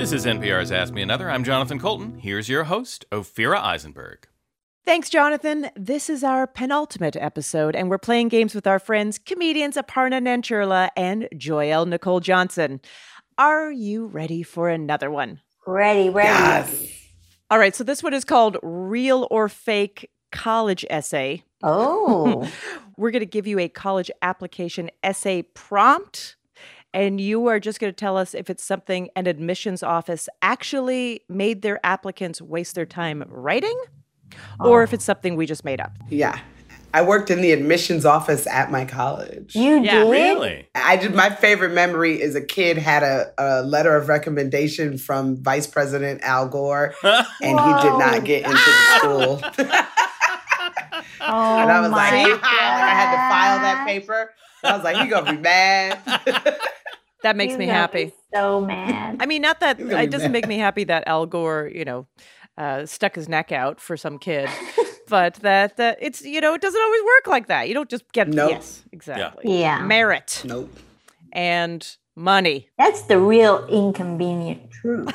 This is NPR's Ask Me Another. I'm Jonathan Colton. Here's your host, Ophira Eisenberg. Thanks, Jonathan. This is our penultimate episode, and we're playing games with our friends, comedians Aparna Nancherla and Joelle Nicole Johnson. Are you ready for another one? Ready. Yes. All right, so this one is called Real or Fake College Essay. Oh. We're going to give you a college application essay prompt, and you are just going to tell us if it's something an admissions office actually made their applicants waste their time writing, or if it's something we just made up. Yeah. I worked in the admissions office at my college. You did? Really? My favorite memory is a kid had a letter of recommendation from Vice President Al Gore, and he did not get into the school. Oh, And I was like, my like, I had to file that gosh. paper. I was like, he gonna be mad. That makes He's me gonna happy. be so mad. I mean, not that He's gonna be it doesn't mad. make me happy that Al Gore, stuck his neck out for some kid, but that it's, it doesn't always work like that. You don't just get, Nope. yes, exactly. Yeah. Merit Nope. and money. That's the real inconvenient truth.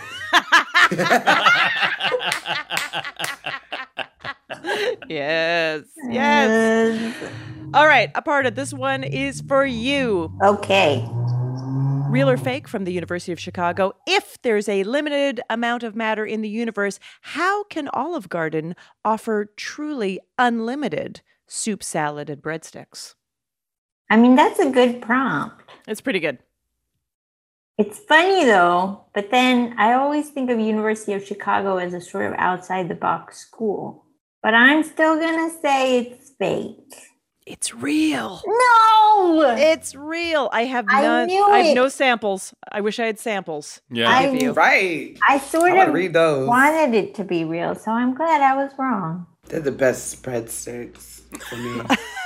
Yes. All right, Aparna, this one is for you. Okay. Real or fake from the University of Chicago. If there's a limited amount of matter in the universe, how can Olive Garden offer truly unlimited soup, salad, and breadsticks? I mean, that's a good prompt. It's pretty good. It's funny, though, but then I always think of University of Chicago as a sort of outside-the-box school. But I'm still going to say it's fake. It's real. No! It's real. I have I none. knew I have it. no samples. I wish I had samples. Yeah. I- Give you. Right. I sort I want to of read those. wanted it to be real, so I'm glad I was wrong. They're the best breadsticks for me.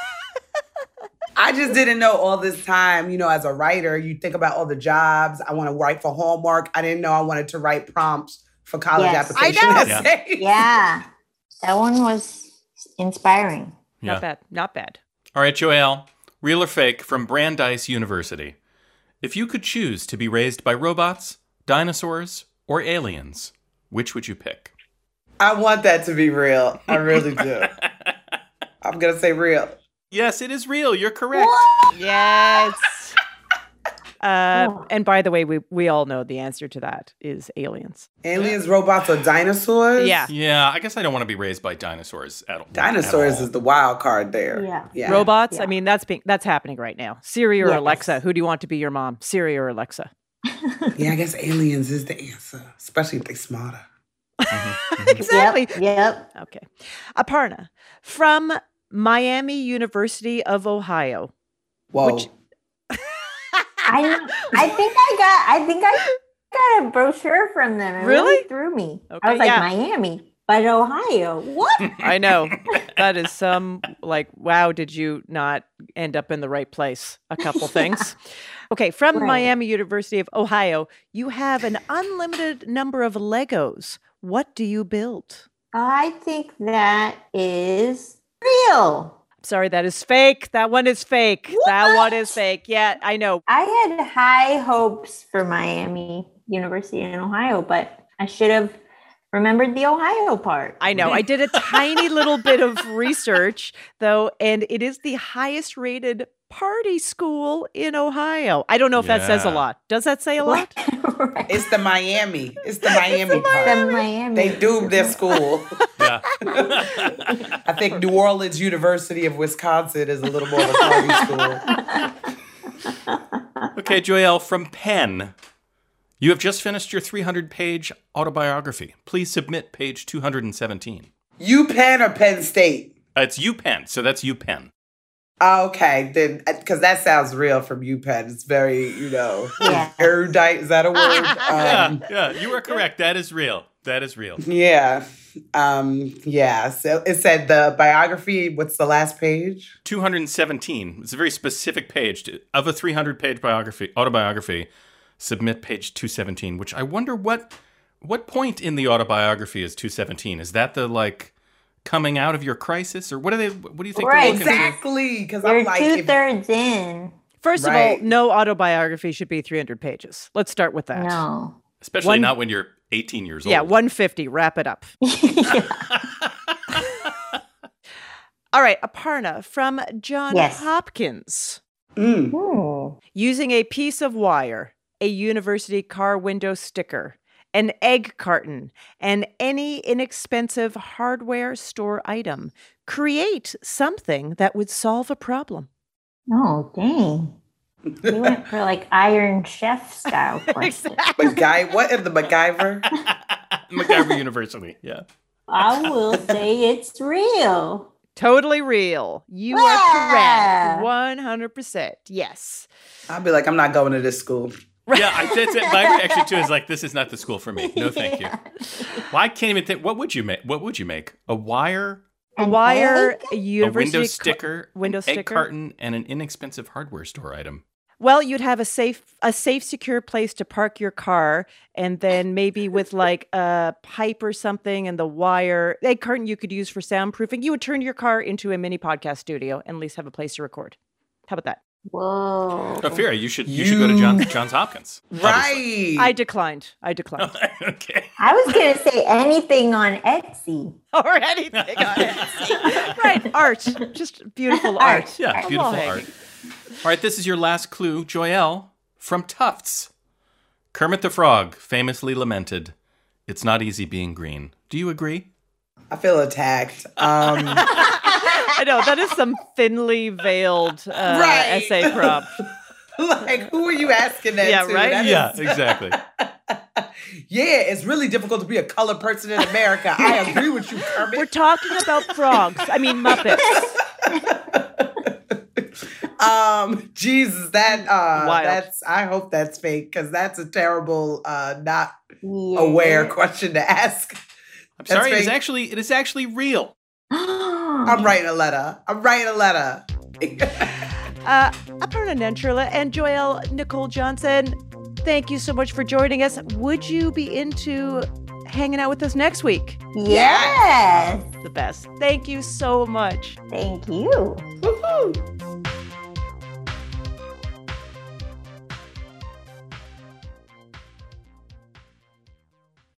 I just didn't know all this time, as a writer, you think about all the jobs. I want to write for Hallmark. I didn't know I wanted to write prompts for college Yes. application I know. essays. Yeah, that one was inspiring. Yeah. Not bad. Not bad. All right, Joelle. Real or fake from Brandeis University. If you could choose to be raised by robots, dinosaurs, or aliens, which would you pick? I want that to be real. I really do. I'm going to say real. Yes, it is real. You're correct. Yes. And by the way, we all know the answer to that is aliens. Aliens, robots, or dinosaurs? Yeah. Yeah, I guess I don't want to be raised by dinosaurs at all. Dinosaurs at all. is the wild card there. Yeah. Robots, Yeah. I mean, that's happening right now. Siri or Yes. Alexa, who do you want to be your mom? Siri or Alexa? Yeah, I guess aliens is the answer, especially if they're smarter. Exactly. Yep. Okay. Aparna, from Miami University of Ohio. Whoa. Which- I think I got a brochure from them. It Really? threw me. Okay, I was like, yeah. Miami, but Ohio. What? I know. That is some, wow, did you not end up in the right place? A couple things. Okay, from Right. Miami University of Ohio, you have an unlimited number of Legos. What do you build? I think that is real. Sorry, that is fake. That one is fake. That one is fake. Yeah, I know. I had high hopes for Miami University in Ohio, but I should have remembered the Ohio part. I know. I did a tiny little bit of research, though, and it is the highest rated party school in Ohio. I don't know if that says a Yeah. lot. Does that say a lot? Right. It's the Miami. It's the Miami part. The Miami. They doomed their school. Yeah. I think New Orleans University of Wisconsin is a little more of a party school. Okay, Joelle, from Penn. You have just finished your 300-page autobiography. Please submit page 217. UPenn or Penn State? It's UPenn, so that's UPenn. Okay, then, because that sounds real from UPenn. It's very, Yeah. erudite. Is that a word? Yeah, you are correct. That is real. That is real. Yeah. So it said the biography. What's the last page? 217. It's a very specific page. Of a 300-page autobiography, submit page 217, which I wonder what point in the autobiography is 217? Is that the, coming out of your crisis? Or what do you think Right. they're looking for? Exactly. Because You're I'm like, two-thirds in. First of all, Right. no autobiography should be 300 pages. Let's start with that. No. Especially not when you're 18 years old. Yeah, 150. Wrap it up. All right, Aparna from Johns Yes. Hopkins. Ooh. Using a piece of wire, a university car window sticker, an egg carton, and any inexpensive hardware store item. Create something that would solve a problem. Oh, dang. We went for like Iron Chef style question. What in the MacGyver? MacGyver University. Yeah. I will say it's real. Totally real. You are correct. 100%. Yes. I'll be like, I'm not going to this school. Yeah, that's it. My reaction too is like, this is not the school for me. No, thank you. Well, I can't even think. What would you make? What would you make? A wire, A wire, egg? a a university window sticker, window an sticker. egg carton, and an inexpensive hardware store item. Well, you'd have a safe, secure place to park your car, and then maybe with like a pipe or something, and the wire egg carton you could use for soundproofing. You would turn your car into a mini podcast studio and at least have a place to record. How about that? Whoa. Ophira, you should go to Johns Hopkins. Right. I declined. Okay. I was going to say anything on Etsy. Or anything on Etsy. Right, art. Just beautiful art. Yeah, beautiful Wall art. hanging. All right, this is your last clue, Joelle, from Tufts. Kermit the Frog famously lamented, "It's not easy being green." Do you agree? I feel attacked. I know, that is some thinly veiled Right. essay prompt. Like, who are you asking that Yeah, to? right? That Yeah, is- exactly. Yeah, it's really difficult to be a colored person in America. I agree with you, Kermit. We're talking about frogs. I mean, Muppets. Jesus, Wild. that's. I hope that's fake because that's a terrible, not Yeah. aware question to ask. I'm sorry, fake. it is actually real. I'm writing a letter. Aparna Nancherla and Joelle Nicole Johnson, thank you so much for joining us. Would you be into hanging out with us next week? Yes. The best. Thank you so much. Thank you. Woohoo!